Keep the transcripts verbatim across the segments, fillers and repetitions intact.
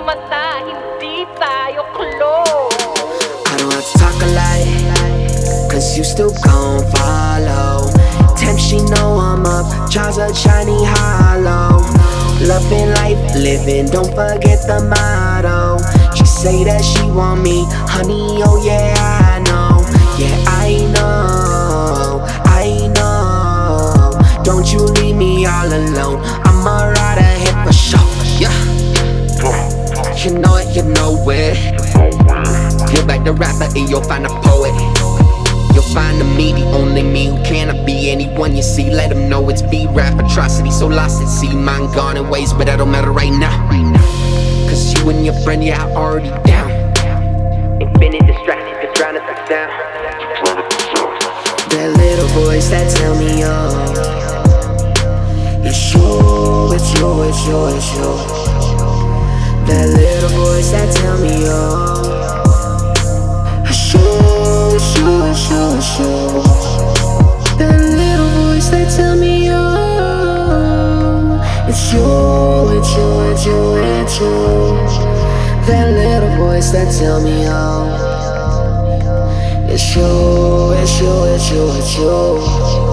mata, hindi tayo close. I don't have to talk a lot, cause you still gon' follow. Temp, she know I'm up, jaws are shiny hollow. Loving life, living, don't forget the motto. She say that she want me, honey, oh yeah, I know. Yeah, I know, I know. Don't you leave me all alone, I'ma ride ahead for sure. Yeah, you know it, you know it. Peel back the rapper and you'll find a poet. You'll find the me, the only me who cannot be anyone you see. Let them know it's B-rap atrocity, so lost at sea. Mind gone in ways, but that don't matter right now. Cause you and your friend, yeah, I'm already down. Infinite distraction, cause drown at the sound. That little voice that tell me, oh, it's you, it's you, it's you, it's you. That little voice that tell me, oh, it's you, it's you, it's you, it's you. That little voice that tell me, oh, it's you, it's you, it's you, it's you. That little voice that tell me, oh, it's you, it's you, it's you, it's you.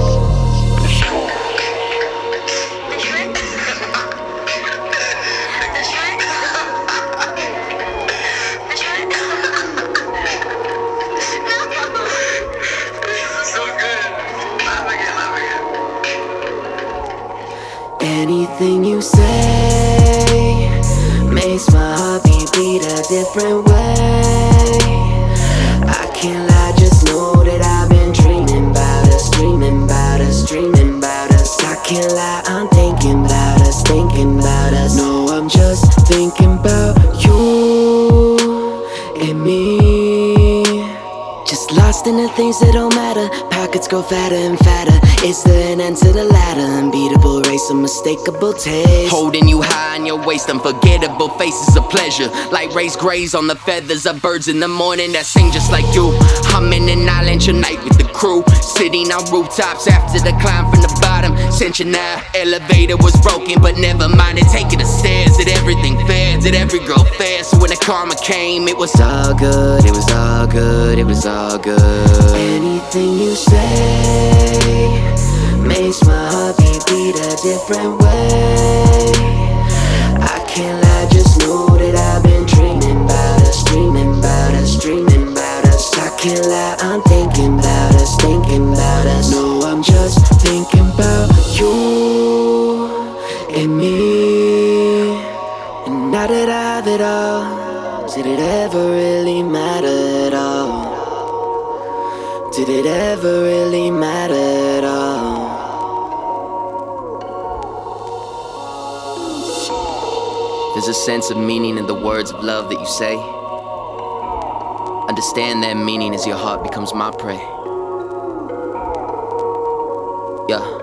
Anything you say makes my heartbeat beat a different way. I can't lie, just know that I've been dreaming about us, dreaming about us, dreaming about us. I can't lie, I'm thinking about us, thinking about us. No, I'm just thinking about you and me. Just lost in the things that don't matter. Pockets grow fatter and fatter. Is there an end to the ladder? Unbeatable race, unmistakable taste. Holding you high on your waist, unforgettable faces of pleasure. Like raised grays on the feathers of birds in the morning that sing just like you. I'm in an island unite with the crew, sitting on rooftops after the climb from the bottom. Ascension now, elevator was broken, but never minded taking the stairs. Did everything fair, did every girl fair. So when the karma came, it was all good, it was all good, it was all good. Anything you say makes my heartbeat beat a different way. I can't lie, just know that I've been dreaming about us, dreaming about us, dreaming about us. I can't lie, I'm thinking about us, thinking about us. No, I'm just thinking about you and me. And now that I have it all, did it ever really matter at all? Did it ever really matter at all? There's a sense of meaning in the words of love that you say. Understand that meaning as your heart becomes my prey. Yeah.